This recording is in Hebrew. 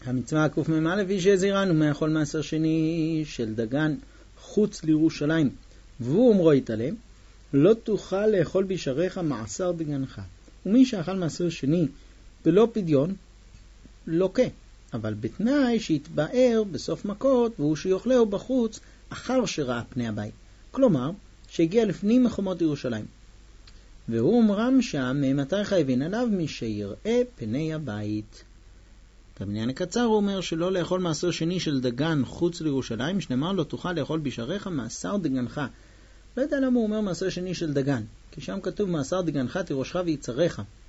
המצווה קמ"א היא שהזהירנו מאכול מעשר שני של דגן חוץ לירושלים, והוא אומרו יתעלה, לא תוכל לאכול בשעריך מעשר דגנך. ומי שאכל מעשר שני בלא פדיון, לוקה, אבל בתנאי שיתבאר בסוף מכות, והוא שיאכלהו בחוץ אחר שראה פני הבית. כלומר, שהגיע לפנים מחומות ירושלים. והוא אומרם שם, מתי חייבין עליו? מי שיראה פני הבית. במניין הקצר הוא אומר שלא לאכול מעשר שני של דגן חוץ לירושלים, שנאמר לא תוכל לאכול בשעריך מעשר דגנך. לא יודע למה הוא אומר מעשר שני של דגן, כי שם כתוב מעשר דגנך תירושך ויצריך.